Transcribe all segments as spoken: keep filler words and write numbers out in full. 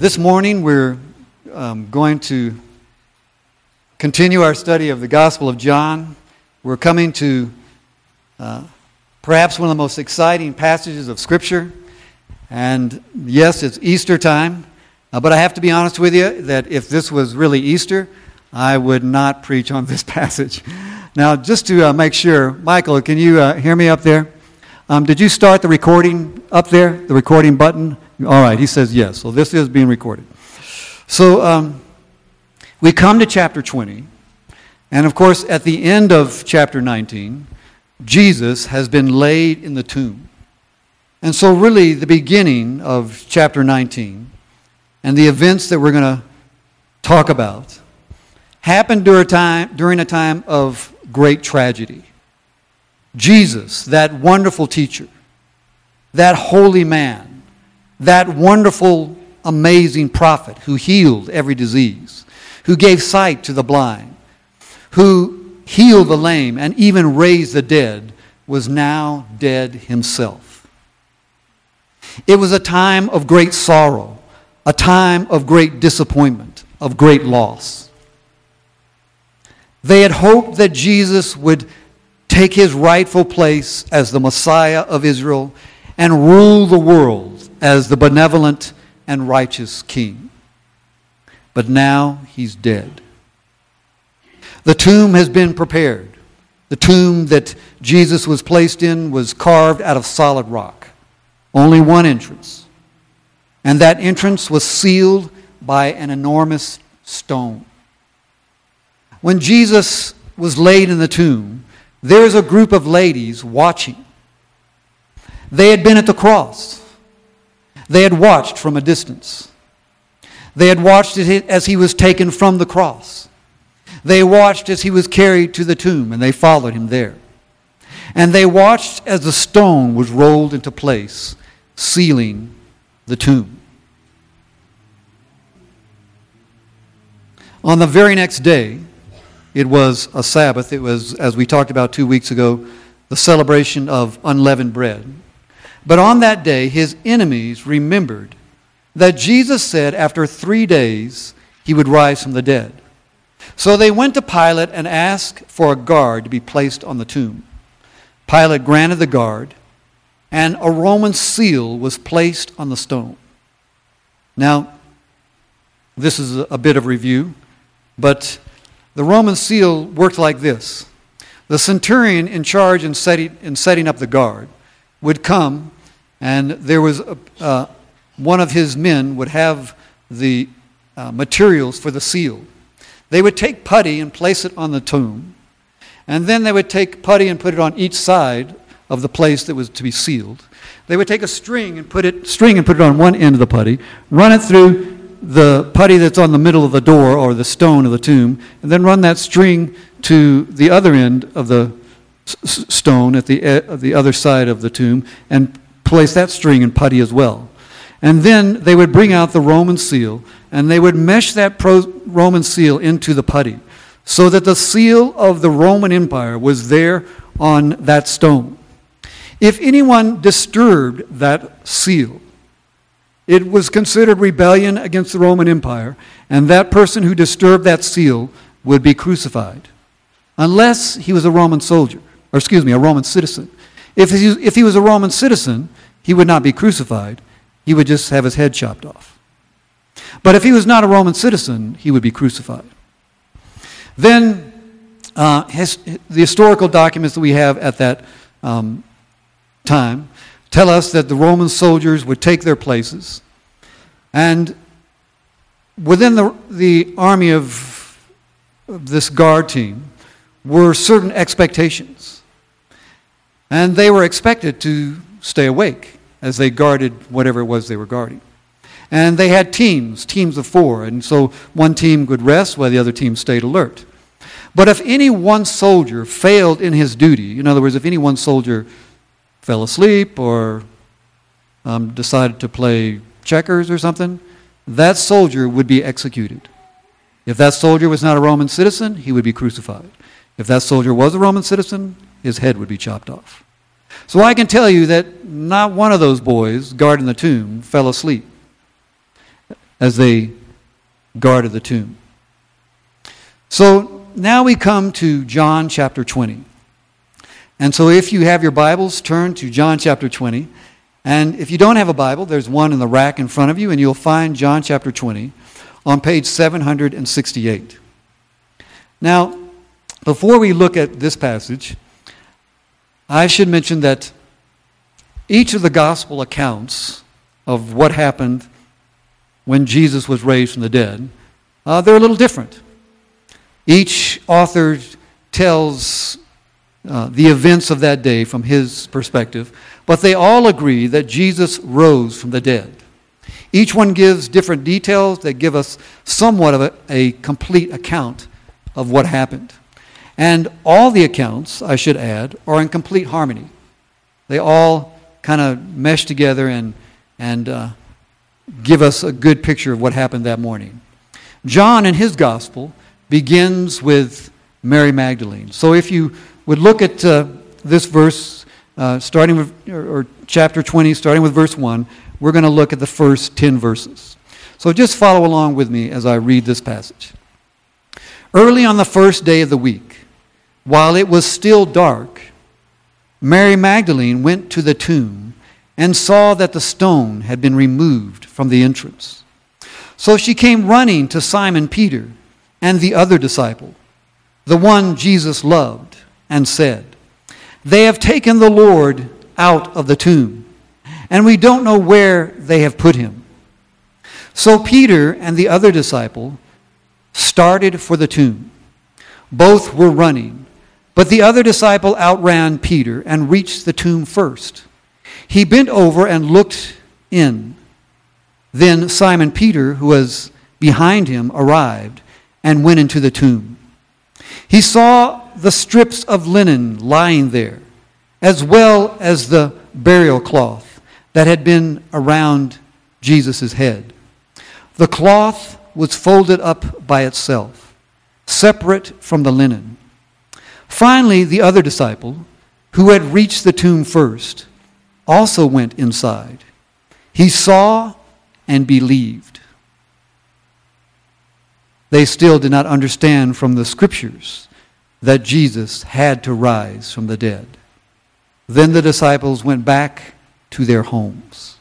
This morning we're um, going to continue our study of the Gospel of John. We're coming to uh, perhaps one of the most exciting passages of Scripture. And yes, it's Easter time, uh, but I have to be honest with you that if this was really Easter, I would not preach on this passage. Now, just to uh, make sure, Michael, can you uh, hear me up there? Um, did you start the recording up there, the recording button? All right, he says yes. So this is being recorded. So um, we come to chapter twenty. And of course, at the end of chapter nineteen, Jesus has been laid in the tomb. And so really the beginning of chapter nineteen and the events that we're going to talk about happened during a time, during a time of great tragedy. Jesus, that wonderful teacher, that holy man, that wonderful, amazing prophet who healed every disease, who gave sight to the blind, who healed the lame and even raised the dead, was now dead himself. It was a time of great sorrow, a time of great disappointment, of great loss. They had hoped that Jesus would take his rightful place as the Messiah of Israel and rule the world as the benevolent and righteous king. But now he's dead. The tomb has been prepared. The tomb that Jesus was placed in was carved out of solid rock. Only one entrance. And that entrance was sealed by an enormous stone. When Jesus was laid in the tomb, there's a group of ladies watching. They had been at the cross. They had watched from a distance. They had watched as he was taken from the cross. They watched as he was carried to the tomb, and they followed him there. And they watched as the stone was rolled into place, sealing the tomb. On the very next day, it was a Sabbath. It was, as we talked about two weeks ago, the celebration of unleavened bread. But on that day, his enemies remembered that Jesus said after three days he would rise from the dead. So they went to Pilate and asked for a guard to be placed on the tomb. Pilate granted the guard, and a Roman seal was placed on the stone. Now, this is a bit of review, but the Roman seal worked like this. The centurion in charge in setting, in setting up the guard would come, and there was a, uh, one of his men would have the uh, materials for the seal. They would take putty and place it on the tomb, and then they would take putty and put it on each side of the place that was to be sealed. They would take a string and put it string and put it on one end of the putty, run it through the putty that's on the middle of the door or the stone of the tomb, and then run that string to the other end of the s- stone at the uh, the other side of the tomb and place that string in putty as well. And then they would bring out the Roman seal and they would mesh that pro- Roman seal into the putty so that the seal of the Roman Empire was there on that stone. If anyone disturbed that seal, it was considered rebellion against the Roman Empire, and that person who disturbed that seal would be crucified, unless he was a Roman soldier, or excuse me, a Roman citizen. If he, if he was a Roman citizen, he would not be crucified. He would just have his head chopped off. But if he was not a Roman citizen, he would be crucified. Then uh, his, the historical documents that we have at that um, time tell us that the Roman soldiers would take their places, and within the, the army of, of this guard team were certain expectations. And they were expected to stay awake as they guarded whatever it was they were guarding. And they had teams, teams of four, and so one team would rest while the other team stayed alert. But if any one soldier failed in his duty, in other words, if any one soldier fell asleep or um, decided to play checkers or something, that soldier would be executed. If that soldier was not a Roman citizen, he would be crucified. If that soldier was a Roman citizen, his head would be chopped off. So I can tell you that not one of those boys guarding the tomb fell asleep. as they guarded the tomb. So now we come to John chapter twenty. And so if you have your Bibles, turn to John chapter twenty. And if you don't have a Bible, there's one in the rack in front of you, and you'll find John chapter twenty on page seven hundred sixty-eight. Now, before we look at this passage, I should mention that each of the gospel accounts of what happened when Jesus was raised from the dead, uh, they're a little different. Each author tells uh, the events of that day from his perspective, but they all agree that Jesus rose from the dead. Each one gives different details that give us somewhat of a, a complete account of what happened. And all the accounts, I should add, are in complete harmony. They all kind of mesh together and, and uh, give us a good picture of what happened that morning. John, in his gospel, begins with Mary Magdalene. So if you would look at uh, this verse, uh, starting with, or, or chapter twenty, starting with verse one, we're going to look at the first ten verses. So just follow along with me as I read this passage. Early on the first day of the week, while it was still dark, Mary Magdalene went to the tomb and saw that the stone had been removed from the entrance. So she came running to Simon Peter and the other disciple, the one Jesus loved, and said, "They have taken the Lord out of the tomb, and we don't know where they have put him." So Peter and the other disciple started for the tomb. Both were running, but the other disciple outran Peter and reached the tomb first. He bent over and looked in. Then Simon Peter, who was behind him, arrived and went into the tomb. He saw the strips of linen lying there, as well as the burial cloth that had been around Jesus' head. The cloth was folded up by itself, separate from the linen. Finally, the other disciple, who had reached the tomb first, also went inside. He saw and believed. They still did not understand from the Scriptures that Jesus had to rise from the dead. Then the disciples went back to their homes.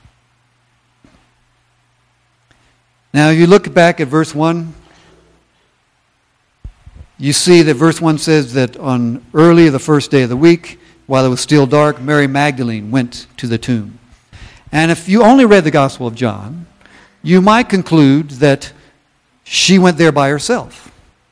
Now, if you look back at verse one, you see that verse one says that on early the first day of the week, while it was still dark, Mary Magdalene went to the tomb. And if you only read the Gospel of John, you might conclude that she went there by herself.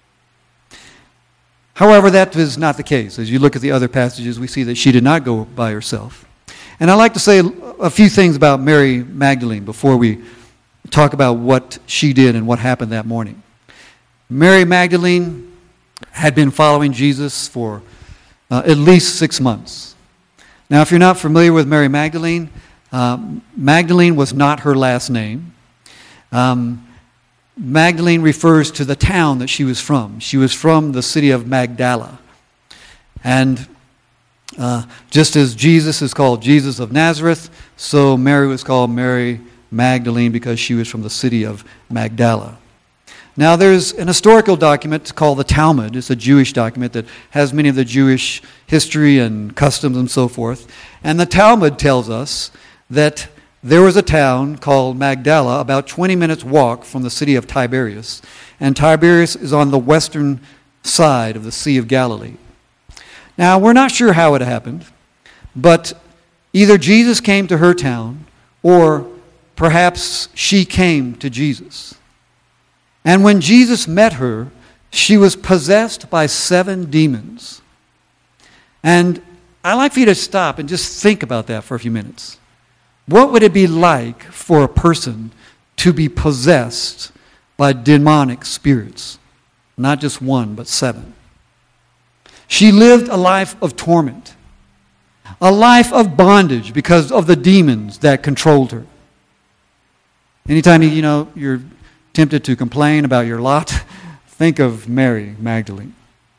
However, that is not the case. As you look at the other passages, we see that she did not go by herself. And I'd like to say a few things about Mary Magdalene before we talk about what she did and what happened that morning. Mary Magdalene had been following Jesus for uh, at least six months. Now, if you're not familiar with Mary Magdalene, um, Magdalene was not her last name. Um, Magdalene refers to the town that she was from. She was from the city of Magdala. And uh, just as Jesus is called Jesus of Nazareth, so Mary was called Mary Magdalene because she was from the city of Magdala. Now there's an historical document called the Talmud. It's a Jewish document that has many of the Jewish history and customs and so forth. And the Talmud tells us that there was a town called Magdala, about twenty minutes walk from the city of Tiberias. And Tiberias is on the western side of the Sea of Galilee. Now, we're not sure how it happened, but either Jesus came to her town or perhaps she came to Jesus. And when Jesus met her, she was possessed by seven demons. And I'd like for you to stop and just think about that for a few minutes. What would it be like for a person to be possessed by demonic spirits? Not just one, but seven. She lived a life of torment, a life of bondage because of the demons that controlled her. Anytime you know you're tempted to complain about your lot, think of Mary Magdalene.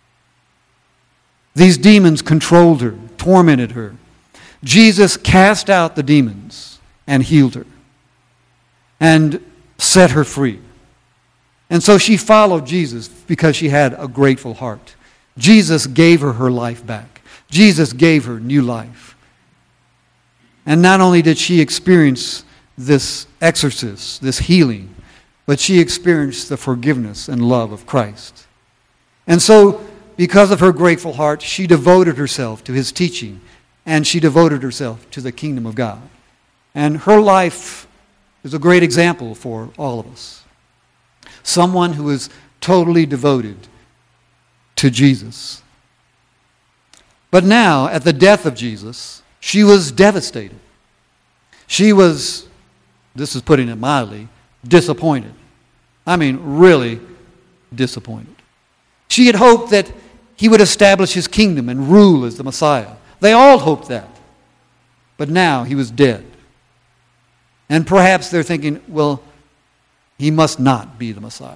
These demons controlled her, tormented her. Jesus cast out the demons and healed her. And set her free. And so she followed Jesus because she had a grateful heart. Jesus gave her her life back. Jesus gave her new life. And not only did she experience this exorcism, this healing, but she experienced the forgiveness and love of Christ. And so, because of her grateful heart, she devoted herself to his teaching, and she devoted herself to the kingdom of God. And her life is a great example for all of us. Someone who is totally devoted to Jesus. But now, at the death of Jesus, she was devastated. She was, this is putting it mildly, disappointed. I mean, really disappointed. She had hoped that he would establish his kingdom and rule as the Messiah. They all hoped that. But now he was dead. And perhaps they're thinking, well, he must not be the Messiah.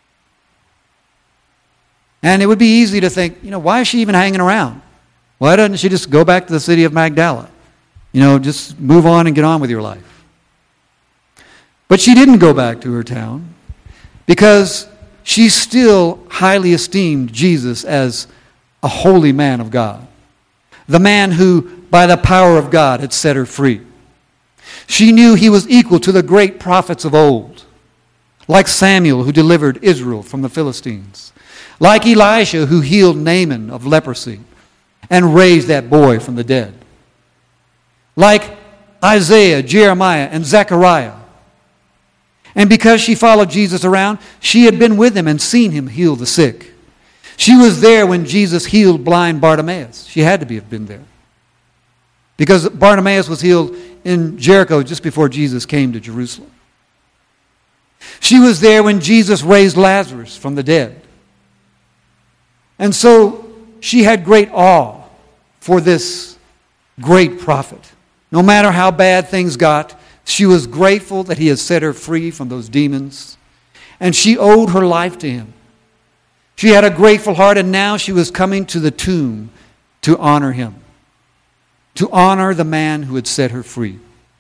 And it would be easy to think, you know, why is she even hanging around? Why doesn't she just go back to the city of Magdala? You know, just move on and get on with your life. But she didn't go back to her town because she still highly esteemed Jesus as a holy man of God. The man who, by the power of God, had set her free. She knew he was equal to the great prophets of old, like Samuel, who delivered Israel from the Philistines, like Elisha, who healed Naaman of leprosy and raised that boy from the dead, like Isaiah, Jeremiah, and Zechariah. And because she followed Jesus around, she had been with him and seen him heal the sick. She was there when Jesus healed blind Bartimaeus. She had to be, have been there. Because Bartimaeus was healed in Jericho just before Jesus came to Jerusalem. She was there when Jesus raised Lazarus from the dead. And so she had great awe for this great prophet. No matter how bad things got, she was grateful that he had set her free from those demons. And she owed her life to him. She had a grateful heart, and now she was coming to the tomb to honor him. To honor the man who had set her free.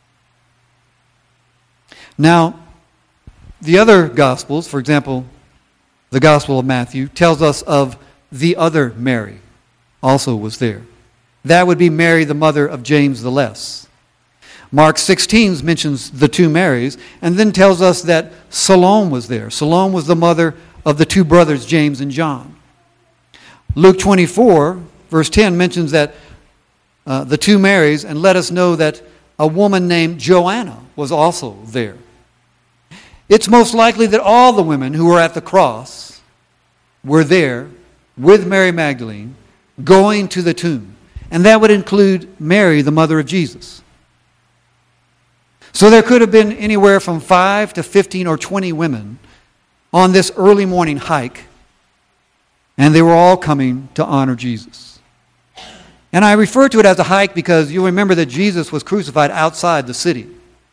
Now, the other Gospels, for example, the Gospel of Matthew, tells us of the other Mary also was there. That would be Mary, the mother of James the Less. Mark sixteen mentions the two Marys and then tells us that Salome was there. Salome was the mother of the two brothers, James and John. Luke twenty-four, verse ten, mentions that uh, the two Marys, and let us know that a woman named Joanna was also there. It's most likely that all the women who were at the cross were there with Mary Magdalene going to the tomb. And that would include Mary, the mother of Jesus. So there could have been anywhere from five to fifteen or twenty women on this early morning hike, and they were all coming to honor Jesus. And I refer to it as a hike because you remember that Jesus was crucified outside the city.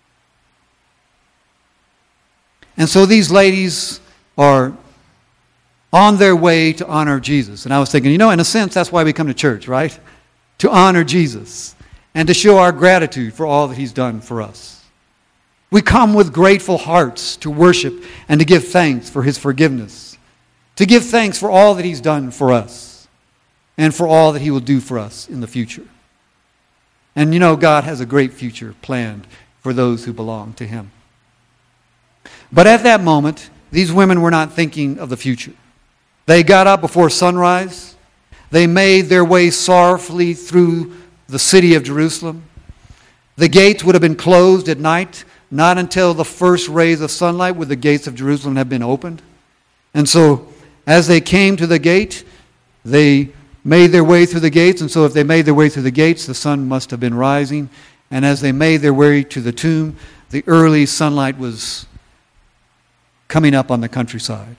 And so these ladies are on their way to honor Jesus. And I was thinking, you know, in a sense, that's why we come to church, right? To honor Jesus and to show our gratitude for all that he's done for us. We come with grateful hearts to worship and to give thanks for his forgiveness. To give thanks for all that he's done for us and for all that he will do for us in the future. And you know, God has a great future planned for those who belong to him. But at that moment, these women were not thinking of the future. They got up before sunrise. They made their way sorrowfully through the city of Jerusalem. The gates would have been closed at night. Not until the first rays of sunlight would the gates of Jerusalem have been opened. And so, as they came to the gate, they made their way through the gates. And so if they made their way through the gates, the sun must have been rising. And as they made their way to the tomb, the early sunlight was coming up on the countryside.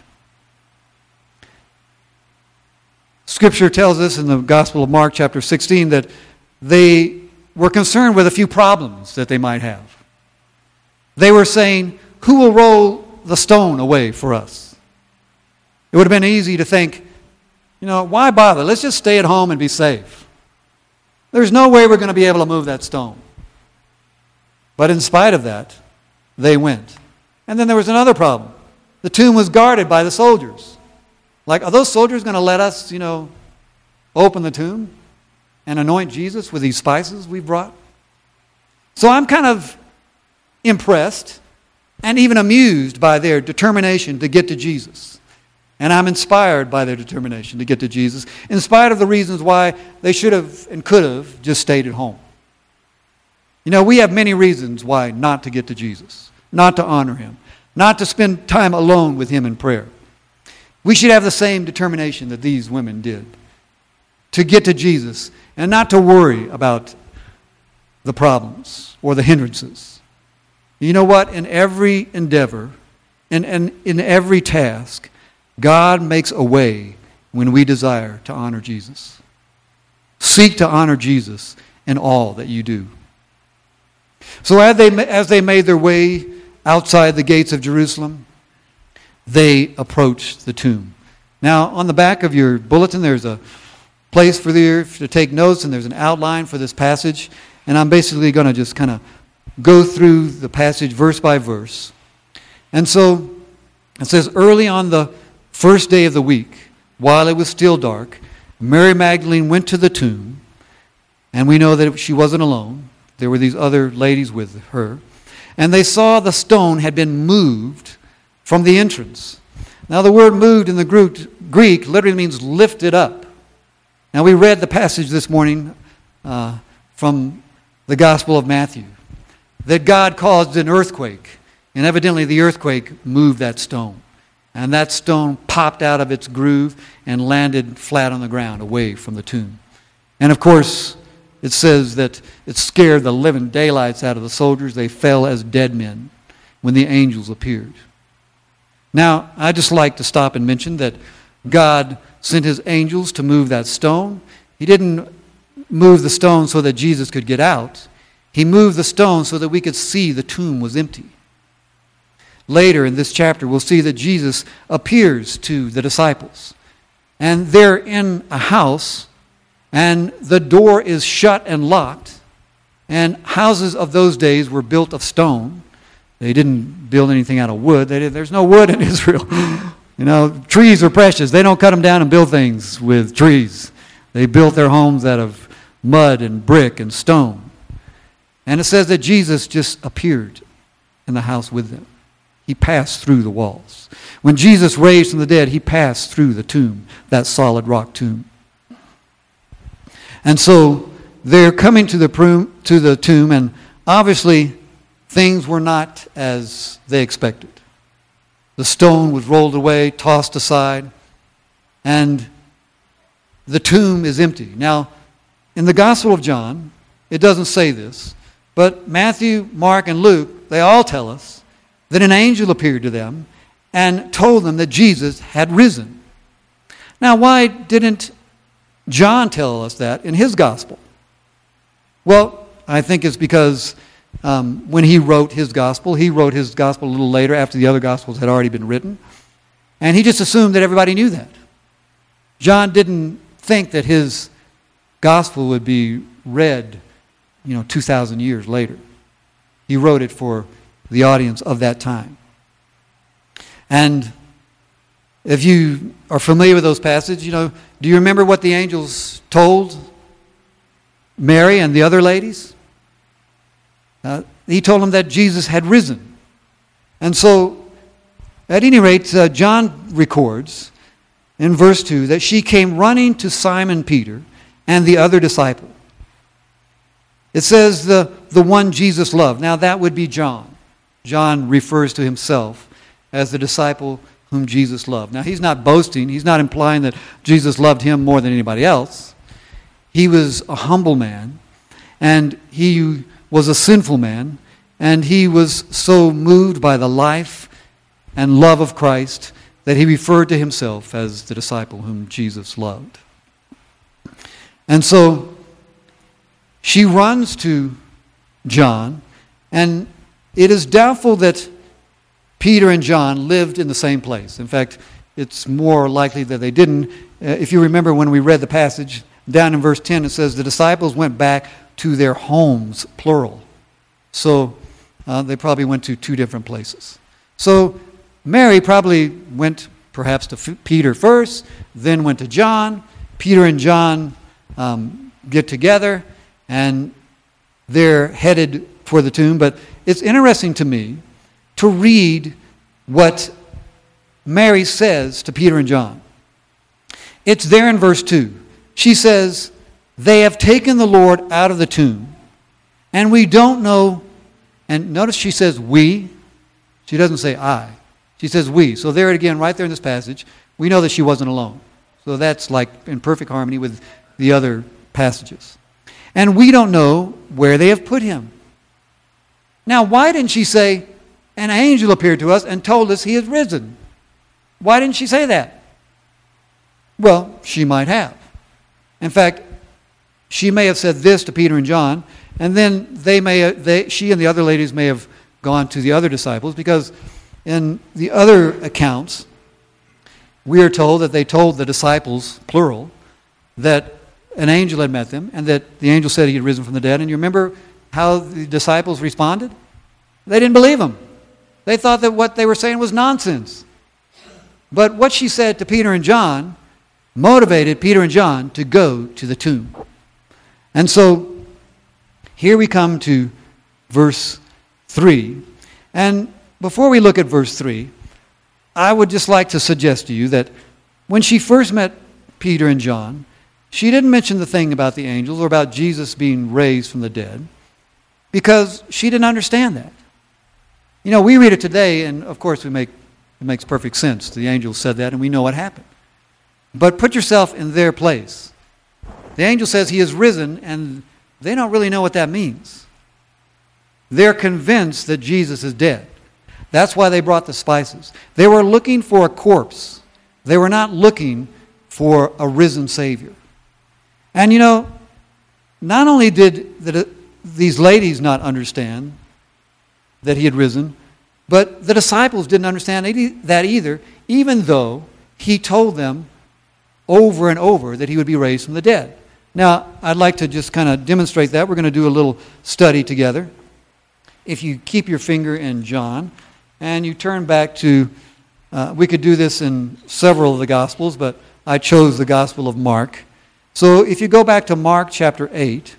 Scripture tells us in the Gospel of Mark chapter sixteen that they were concerned with a few problems that they might have. They were saying, who will roll the stone away for us? It would have been easy to think, you know, why bother? Let's just stay at home and be safe. There's no way we're going to be able to move that stone. But in spite of that, they went. And then there was another problem. The tomb was guarded by the soldiers. Like, are those soldiers going to let us, you know, open the tomb and anoint Jesus with these spices we've brought? So I'm kind of impressed and even amused by their determination to get to Jesus. And I'm inspired by their determination to get to Jesus, in spite of the reasons why they should have and could have just stayed at home. You know, we have many reasons why not to get to Jesus, not to honor Him, not to spend time alone with Him in prayer. We should have the same determination that these women did, to get to Jesus and not to worry about the problems or the hindrances. You know what? In every endeavor, and in, in, in every task, God makes a way when we desire to honor Jesus. Seek to honor Jesus in all that you do. So as they, as they made their way outside the gates of Jerusalem, they approached the tomb. Now, on the back of your bulletin, there's a place for you to take notes, and there's an outline for this passage. And I'm basically going to just kind of go through the passage verse by verse. And so it says, early on the first day of the week, while it was still dark, Mary Magdalene went to the tomb. And we know that she wasn't alone. There were these other ladies with her. And they saw the stone had been moved from the entrance. Now the word moved in the Greek literally means lifted up. Now we read the passage this morning uh, from the Gospel of Matthew, that God caused an earthquake. And evidently the earthquake moved that stone. And that stone popped out of its groove and landed flat on the ground away from the tomb. And of course, it says that it scared the living daylights out of the soldiers. They fell as dead men when the angels appeared. Now, I'd just like to stop and mention that God sent His angels to move that stone. He didn't move the stone so that Jesus could get out. He moved the stone so that we could see the tomb was empty. Later in this chapter, we'll see that Jesus appears to the disciples. And they're in a house, and the door is shut and locked. And houses of those days were built of stone. They didn't build anything out of wood. They did, there's no wood in Israel. You know, trees are precious. They don't cut them down and build things with trees. They built their homes out of mud and brick and stone. And it says that Jesus just appeared in the house with them. He passed through the walls. When Jesus raised from the dead, He passed through the tomb, that solid rock tomb. And so they're coming to the, to the tomb, and obviously things were not as they expected. The stone was rolled away, tossed aside, and the tomb is empty. Now, in the Gospel of John, it doesn't say this, but Matthew, Mark, and Luke, they all tell us that an angel appeared to them and told them that Jesus had risen. Now, why didn't John tell us that in his Gospel? Well, I think it's because um, when he wrote his Gospel, he wrote his Gospel a little later after the other Gospels had already been written. And he just assumed that everybody knew that. John didn't think that his Gospel would be read, you know, two thousand years later. He wrote it for the audience of that time. And if you are familiar with those passages, you know, do you remember what the angels told Mary and the other ladies? Uh, he told them that Jesus had risen. And so, at any rate, uh, John records in verse two that she came running to Simon Peter and the other disciple. It says the, the one Jesus loved. Now that would be John. John refers to himself as the disciple whom Jesus loved. Now he's not boasting. He's not implying that Jesus loved him more than anybody else. He was a humble man, and he was a sinful man, and he was so moved by the life and love of Christ that he referred to himself as the disciple whom Jesus loved. And so she runs to John, and it is doubtful that Peter and John lived in the same place. In fact, it's more likely that they didn't. Uh, if you remember when we read the passage, down in verse ten, it says the disciples went back to their homes, plural. So uh, they probably went to two different places. So Mary probably went perhaps to F- Peter first, then went to John. Peter and John um, get together, and they're headed for the tomb. But it's interesting to me to read what Mary says to Peter and John. It's there in verse two. She says, "They have taken the Lord out of the tomb, and we don't know." And notice she says we. She doesn't say I. She says we. So there again, right there in this passage, we know that she wasn't alone. So that's like in perfect harmony with the other passages. And we don't know where they have put him. Now, why didn't she say, "An angel appeared to us and told us he has risen"? Why didn't she say that? Well, she might have. In fact, she may have said this to Peter and John, and then they may, they, she and the other ladies may have gone to the other disciples, because in the other accounts, we are told that they told the disciples, plural, that an angel had met them, and that the angel said he had risen from the dead. And you remember how the disciples responded? They didn't believe him. They thought that what they were saying was nonsense. But what she said to Peter and John motivated Peter and John to go to the tomb. And so here we come to verse three. And before we look at verse three, I would just like to suggest to you that when she first met Peter and John, she didn't mention the thing about the angels or about Jesus being raised from the dead, because she didn't understand that. You know, we read it today, and of course we make it makes perfect sense. The angel said that, and we know what happened. But put yourself in their place. The angel says he is risen, and they don't really know what that means. They're convinced that Jesus is dead. That's why they brought the spices. They were looking for a corpse. They were not looking for a risen Savior. And you know, not only did the, these ladies not understand that he had risen, but the disciples didn't understand that either, even though he told them over and over that he would be raised from the dead. Now, I'd like to just kind of demonstrate that. We're going to do a little study together. If you keep your finger in John, and you turn back to, uh, we could do this in several of the Gospels, but I chose the Gospel of Mark. So if you go back to Mark chapter eight,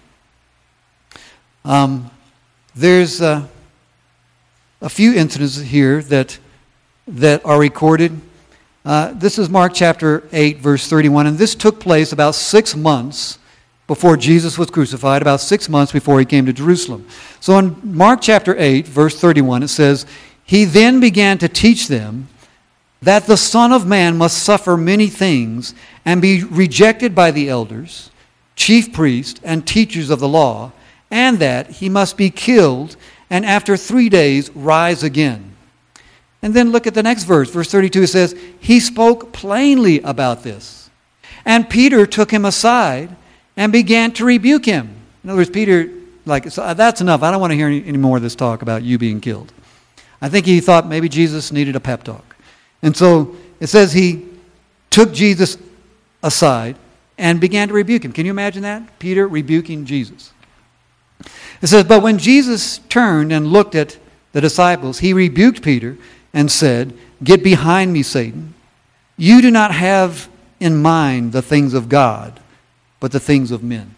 um, there's uh, a few incidents here that that are recorded. Uh, this is Mark chapter eight, verse thirty-one, and this took place about six months before Jesus was crucified, about six months before he came to Jerusalem. So in Mark chapter eight, verse thirty-one, it says, "He then began to teach them that the Son of Man must suffer many things and be rejected by the elders, chief priests, and teachers of the law, and that he must be killed and after three days rise again." And then look at the next verse, verse thirty-two. It says, "He spoke plainly about this. And Peter took him aside and began to rebuke him." In other words, Peter, like, so that's enough. I don't want to hear any, any more of this talk about you being killed. I think he thought maybe Jesus needed a pep talk. And so it says he took Jesus aside and began to rebuke him. Can you imagine that? Peter rebuking Jesus. It says, "But when Jesus turned and looked at the disciples, he rebuked Peter and said, 'Get behind me, Satan. You do not have in mind the things of God, but the things of men.'"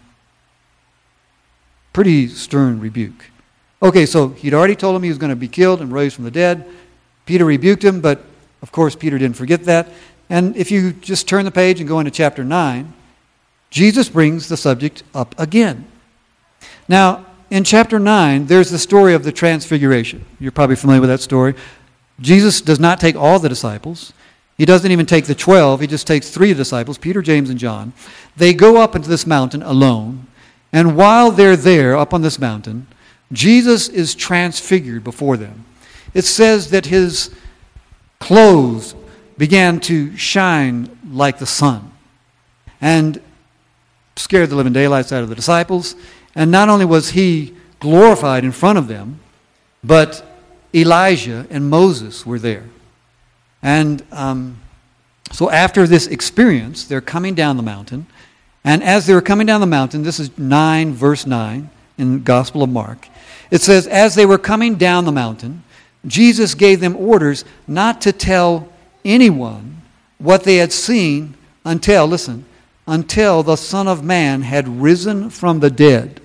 Pretty stern rebuke. Okay, so he'd already told him he was going to be killed and raised from the dead. Peter rebuked him, but of course Peter didn't forget that. And if you just turn the page and go into chapter nine, Jesus brings the subject up again. Now, in chapter nine, there's the story of the Transfiguration. You're probably familiar with that story. Jesus does not take all the disciples. He doesn't even take the twelve. He just takes three disciples, Peter, James, and John. They go up into this mountain alone. And while they're there up on this mountain, Jesus is transfigured before them. It says that his clothes began to shine like the sun and scared the living daylights out of the disciples. And not only was he glorified in front of them, but Elijah and Moses were there. And um, so after this experience, they're coming down the mountain. And as they were coming down the mountain, this is nine, verse nine in the Gospel of Mark. It says, "As they were coming down the mountain, Jesus gave them orders not to tell anyone what they had seen until, listen, until the Son of Man had risen from the dead.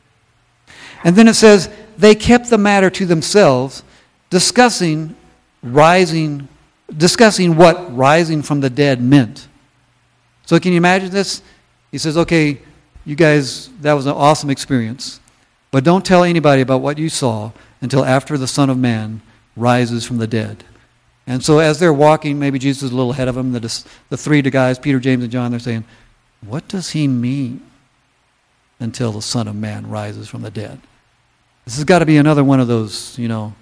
And then it says, they kept the matter to themselves, discussing rising, discussing what rising from the dead meant. So can you imagine this? He says, okay, you guys, that was an awesome experience, but don't tell anybody about what you saw until after the Son of Man rises from the dead. And so as they're walking, maybe Jesus is a little ahead of them, the, the three guys, Peter, James, and John, they're saying, what does he mean until the Son of Man rises from the dead? This has got to be another one of those, you know,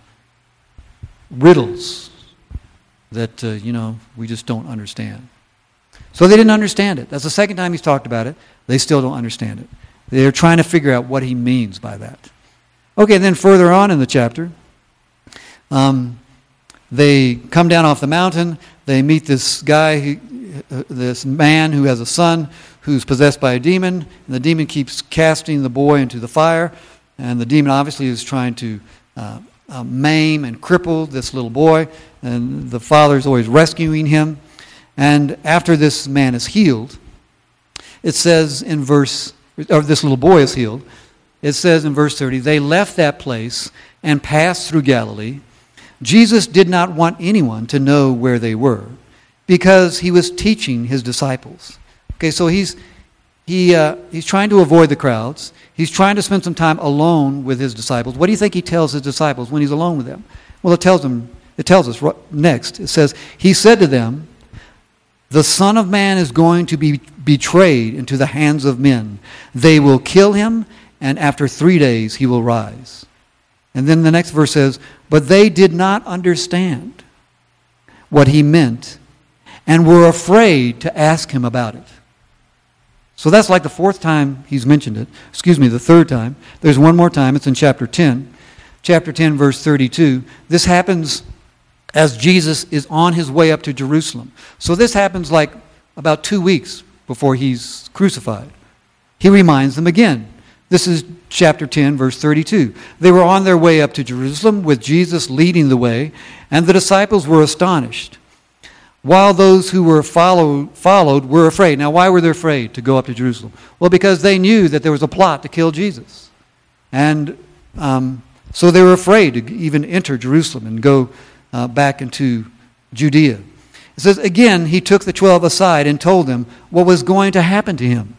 riddles that, uh, you know, we just don't understand. So they didn't understand it. That's the second time he's talked about it. They still don't understand it. They're trying to figure out what he means by that. Okay, then further on in the chapter, um, they come down off the mountain. They meet this guy, who, uh, this man who has a son who's possessed by a demon. And the demon keeps casting the boy into the fire. And the demon obviously is trying to uh, uh, maim and cripple this little boy. And the father's always rescuing him. And after this man is healed, it says in verse, or this little boy is healed, it says in verse thirty, they left that place and passed through Galilee. Jesus did not want anyone to know where they were because he was teaching his disciples. Okay, so he's he uh, he's trying to avoid the crowds. He's trying to spend some time alone with his disciples. What do you think he tells his disciples when he's alone with them? Well, it tells them. It tells us next. It says, he said to them, the Son of Man is going to be betrayed into the hands of men. They will kill him, and after three days he will rise. And then the next verse says, but they did not understand what he meant and were afraid to ask him about it. So that's like the fourth time he's mentioned it. Excuse me, the third time. There's one more time. It's in chapter ten. Chapter ten, verse thirty-two. This happens as Jesus is on his way up to Jerusalem. So this happens like about two weeks before he's crucified. He reminds them again. This is chapter ten, verse thirty-two. They were on their way up to Jerusalem with Jesus leading the way, and the disciples were astonished, while those who were follow, followed were afraid. Now, why were they afraid to go up to Jerusalem? Well, because they knew that there was a plot to kill Jesus. And um, so they were afraid to even enter Jerusalem and go uh, back into Judea. It says, again, he took the twelve aside and told them what was going to happen to him.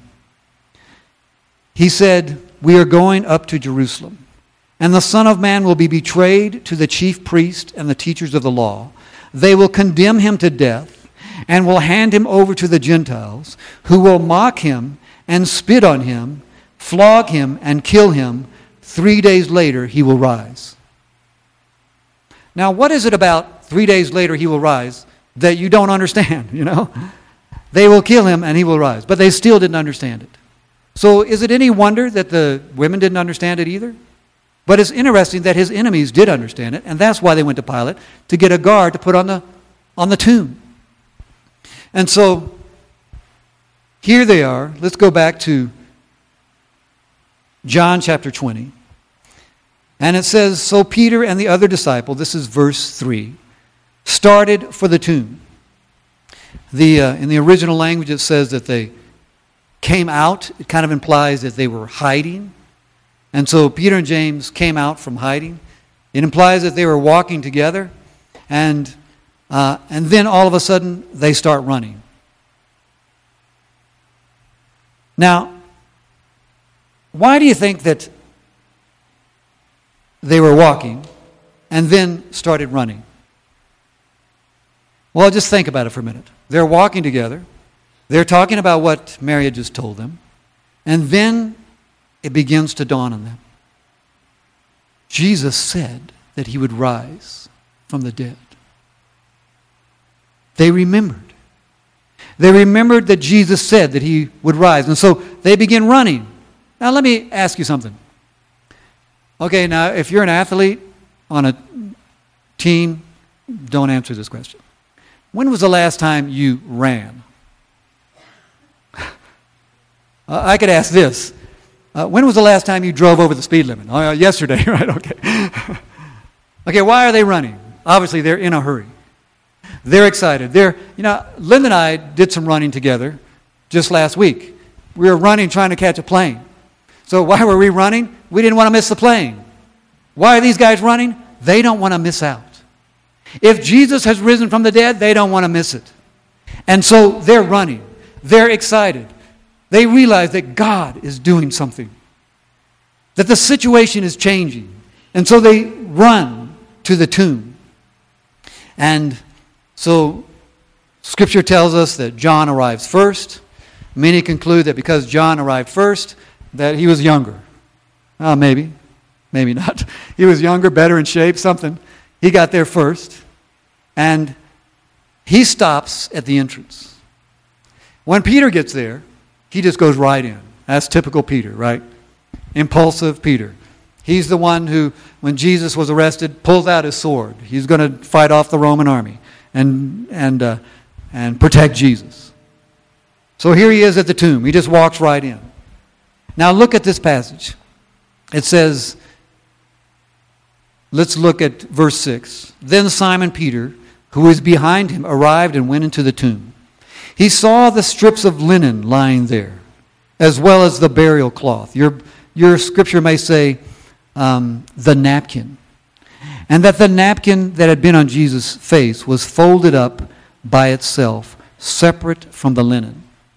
He said, we are going up to Jerusalem, and the Son of Man will be betrayed to the chief priests and the teachers of the law. They will condemn him to death and will hand him over to the Gentiles, who will mock him and spit on him, flog him and kill him. Three days later he will rise. Now, what is it about three days later he will rise that you don't understand, you know? They will kill him and he will rise. But they still didn't understand it. So is it any wonder that the women didn't understand it either? But it's interesting that his enemies did understand it, and that's why they went to Pilate, to get a guard to put on the, on the tomb. And so, here they are. Let's go back to John chapter twenty. And it says, so Peter and the other disciple, this is verse three, started for the tomb. The, uh, in the original language it says that they came out. It kind of implies that they were hiding. And so Peter and James came out from hiding. It implies that they were walking together. And, uh, and then all of a sudden they start running. Now, why do you think that they were walking and then started running? Well, just think about it for a minute. They're walking together. They're talking about what Mary had just told them. And then it begins to dawn on them. Jesus said that he would rise from the dead. They remembered. They remembered that Jesus said that he would rise. And so they begin running. Now let me ask you something. Okay, now if you're an athlete on a team, don't answer this question. When was the last time you ran? Uh, I could ask this. Uh, when was the last time you drove over the speed limit? Oh, uh, yesterday, right? Okay. Okay, why are they running? Obviously, they're in a hurry. They're excited. They're, you know, Linda and I did some running together just last week. We were running trying to catch a plane. So why were we running? We didn't want to miss the plane. Why are these guys running? They don't want to miss out. If Jesus has risen from the dead, they don't want to miss it. And so they're running. They're excited. They realize that God is doing something, that the situation is changing. And so they run to the tomb. And so Scripture tells us that John arrives first. Many conclude that because John arrived first, that he was younger. Uh, maybe. Maybe not. He was younger, better in shape, something. He got there first. And he stops at the entrance. When Peter gets there, he just goes right in. That's typical Peter, right? Impulsive Peter. He's the one who, when Jesus was arrested, pulls out his sword. He's going to fight off the Roman army and and uh, and protect Jesus. So here he is at the tomb. He just walks right in. Now look at this passage. It says, let's look at verse six. Then Simon Peter, who was behind him, arrived and went into the tomb. He saw the strips of linen lying there, as well as the burial cloth. Your, your scripture may say, um, the napkin. And that the napkin that had been on Jesus' face was folded up by itself, separate from the linen.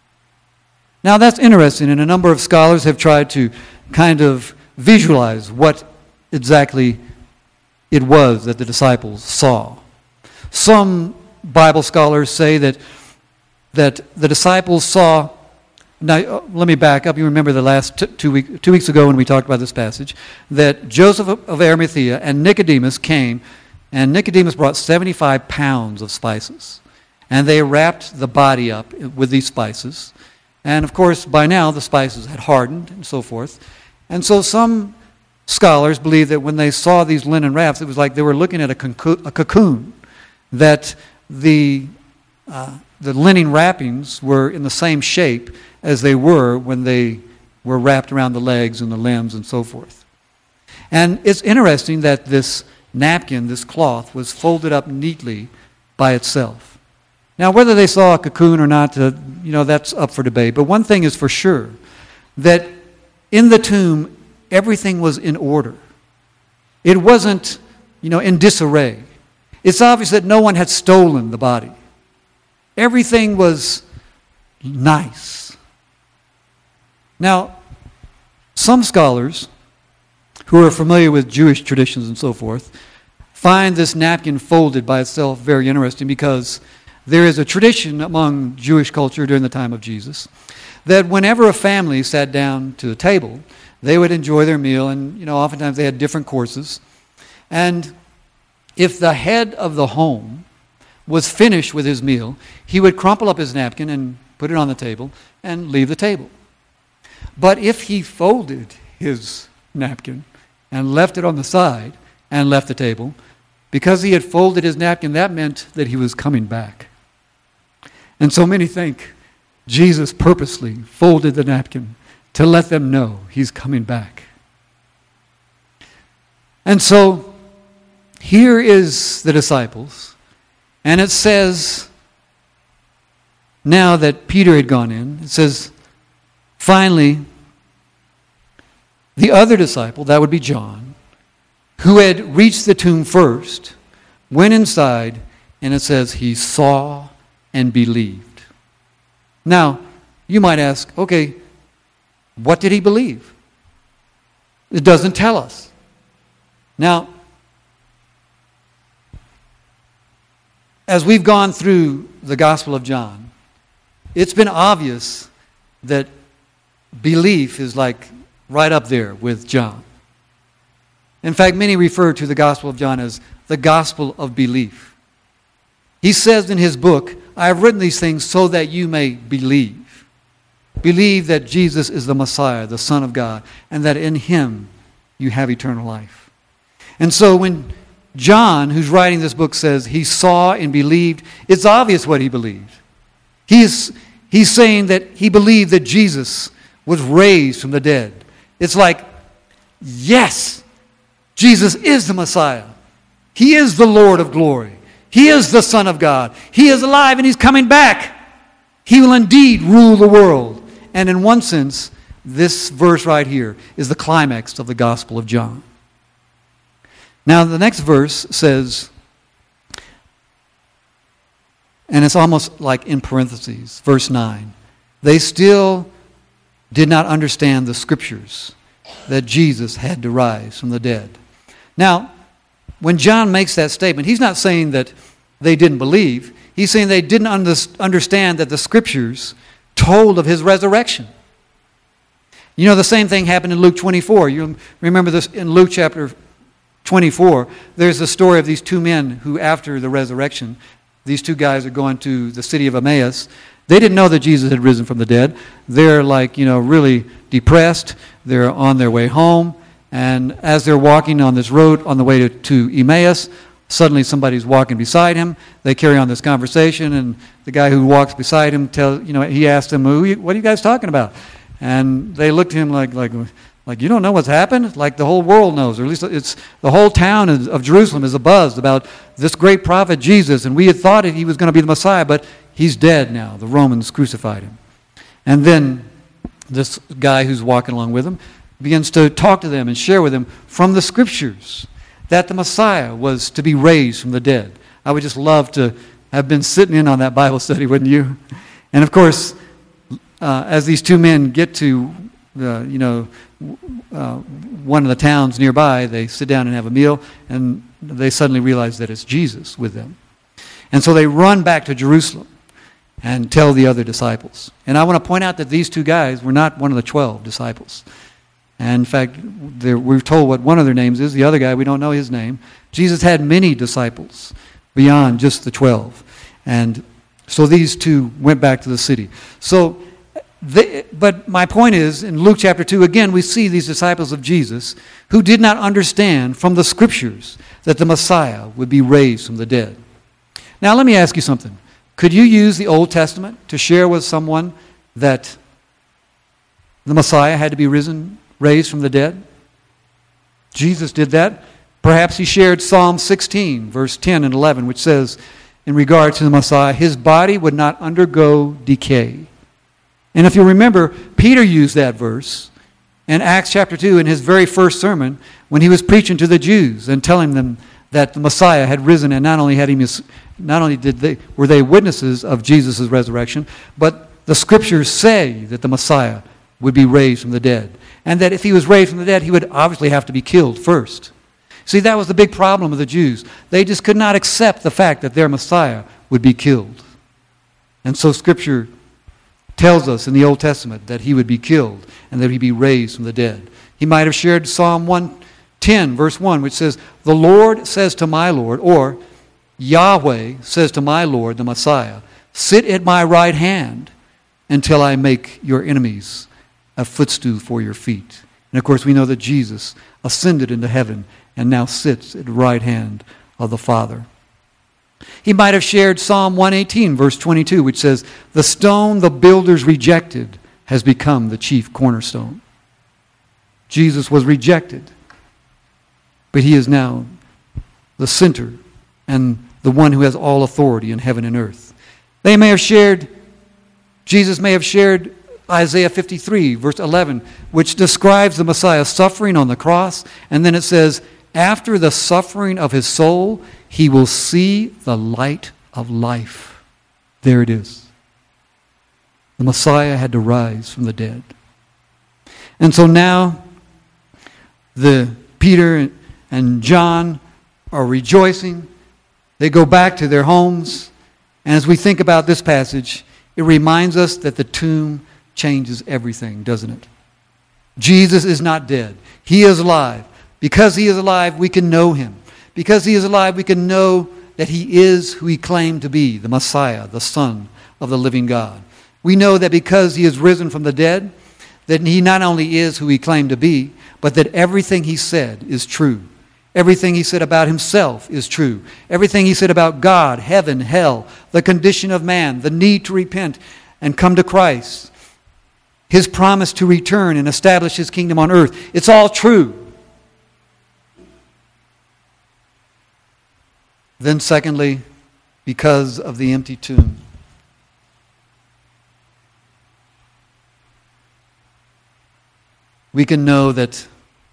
Now that's interesting, and a number of scholars have tried to kind of visualize what exactly it was that the disciples saw. Some Bible scholars say that that the disciples saw. Now, uh, let me back up. You remember the last t- two, week, two weeks ago when we talked about this passage, that Joseph of Arimathea and Nicodemus came, and Nicodemus brought seventy-five pounds of spices. And they wrapped the body up with these spices. And of course, by now, the spices had hardened and so forth. And so some scholars believe that when they saw these linen wraps, it was like they were looking at a, conco- a cocoon, that the, uh, the linen wrappings were in the same shape as they were when they were wrapped around the legs and the limbs and so forth. And it's interesting that this napkin, this cloth, was folded up neatly by itself. Now, whether they saw a cocoon or not, uh, you know, that's up for debate. But one thing is for sure, that in the tomb, everything was in order. It wasn't, you know, in disarray. It's obvious that no one had stolen the body. Everything was nice. Now, some scholars who are familiar with Jewish traditions and so forth find this napkin folded by itself very interesting, because there is a tradition among Jewish culture during the time of Jesus that whenever a family sat down to the table, they would enjoy their meal, and you know, oftentimes they had different courses. And if the head of the home was finished with his meal, he would crumple up his napkin and put it on the table and leave the table. But if he folded his napkin and left it on the side and left the table, because he had folded his napkin, that meant that he was coming back. And so many think Jesus purposely folded the napkin to let them know he's coming back. And so here is the disciples, and it says, now that Peter had gone in, it says, finally, the other disciple, that would be John, who had reached the tomb first, went inside, and it says he saw and believed. Now, you might ask, okay, what did he believe? It doesn't tell us. Now, as we've gone through the Gospel of John, it's been obvious that belief is like right up there with John. In fact, many refer to the Gospel of John as the Gospel of Belief. He says in his book, I have written these things so that you may believe. Believe that Jesus is the Messiah, the Son of God, and that in him you have eternal life. And so when John, who's writing this book, says he saw and believed, it's obvious what he believed. He's, he's saying that he believed that Jesus was raised from the dead. It's like, yes, Jesus is the Messiah. He is the Lord of glory. He is the Son of God. He is alive and He's coming back. He will indeed rule the world. And in one sense, this verse right here is the climax of the Gospel of John. Now the next verse says, and it's almost like in parentheses, verse nine, they still did not understand the Scriptures that Jesus had to rise from the dead. Now, when John makes that statement, he's not saying that they didn't believe. He's saying they didn't understand that the Scriptures told of His resurrection. You know, the same thing happened in Luke twenty-four. You remember this in Luke chapter twenty-four. There's the story of these two men who, after the resurrection, these two guys are going to the city of Emmaus. They didn't know that Jesus had risen from the dead. They're like, you know, really depressed. They're on their way home. And as they're walking on this road on the way to, to Emmaus, suddenly somebody's walking beside him. They carry on this conversation, and the guy who walks beside him tells, you know, he asks them, Who, what are you guys talking about? And they look to him like, like, like you don't know what's happened? Like the whole world knows, or at least it's the whole town of Jerusalem is abuzz about this great prophet Jesus, and we had thought he was going to be the Messiah, but he's dead now. The Romans crucified him. And then this guy who's walking along with him begins to talk to them and share with them from the Scriptures that the Messiah was to be raised from the dead. I would just love to have been sitting in on that Bible study, wouldn't you? And of course, uh, as these two men get to, uh, you know, uh, one of the towns nearby, they sit down and have a meal, and they suddenly realize that it's Jesus with them. And so they run back to Jerusalem and tell the other disciples. And I want to point out that these two guys were not one of the twelve disciples. And in fact, we're told what one of their names is. The other guy, we don't know his name. Jesus had many disciples beyond just the twelve. And so these two went back to the city. So, they, but my point is, in Luke chapter two, again, we see these disciples of Jesus who did not understand from the Scriptures that the Messiah would be raised from the dead. Now, let me ask you something. Could you use the Old Testament to share with someone that the Messiah had to be risen raised from the dead? Jesus did that. Perhaps he shared Psalm sixteen, verse ten and eleven, which says, in regard to the Messiah, his body would not undergo decay. And if you remember, Peter used that verse in Acts chapter two in his very first sermon when he was preaching to the Jews and telling them that the Messiah had risen, and not only had he not only did they were they witnesses of Jesus' resurrection, but the Scriptures say that the Messiah would be raised from the dead. And that if he was raised from the dead, he would obviously have to be killed first. See, that was the big problem of the Jews. They just could not accept the fact that their Messiah would be killed. And so Scripture tells us in the Old Testament that he would be killed and that he'd be raised from the dead. He might have shared Psalm one ten, verse one, which says, the Lord says to my Lord, or Yahweh says to my Lord, the Messiah, sit at my right hand until I make your enemies a footstool for your feet. And of course, we know that Jesus ascended into heaven and now sits at the right hand of the Father. He might have shared Psalm one eighteen, verse twenty-two, which says, the stone the builders rejected has become the chief cornerstone. Jesus was rejected, but he is now the center and the one who has all authority in heaven and earth. They may have shared, Jesus may have shared Isaiah fifty-three, verse eleven, which describes the Messiah suffering on the cross. And then it says, after the suffering of his soul, he will see the light of life. There it is. The Messiah had to rise from the dead. And so now, the Peter and John are rejoicing. They go back to their homes. And as we think about this passage, it reminds us that the tomb changes everything, doesn't it? Jesus is not dead. He is alive. Because he is alive, we can know him. Because he is alive, we can know that he is who he claimed to be, the Messiah, the Son of the living God. We know that because he is risen from the dead, that he not only is who he claimed to be, but that everything he said is true. Everything he said about himself is true. Everything he said about God, heaven, hell, the condition of man, the need to repent and come to Christ, his promise to return and establish his kingdom on earth, it's all true. Then secondly, because of the empty tomb. We can know that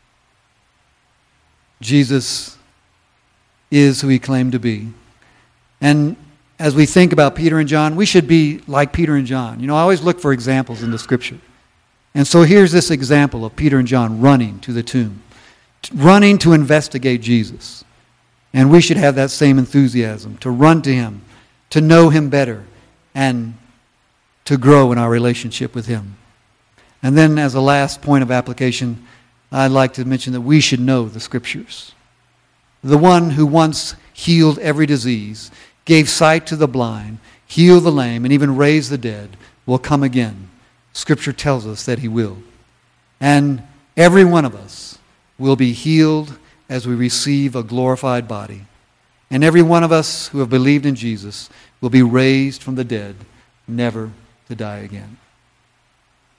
Jesus is who he claimed to be. And as we think about Peter and John, we should be like Peter and John. You know, I always look for examples in the Scripture. And so here's this example of Peter and John running to the tomb, running to investigate Jesus. And we should have that same enthusiasm to run to him, to know him better, and to grow in our relationship with him. And then as a last point of application, I'd like to mention that we should know the Scriptures. The one who once healed every disease, gave sight to the blind, healed the lame, and even raised the dead, will come again. Scripture tells us that he will. And every one of us will be healed as we receive a glorified body. And every one of us who have believed in Jesus will be raised from the dead, never to die again.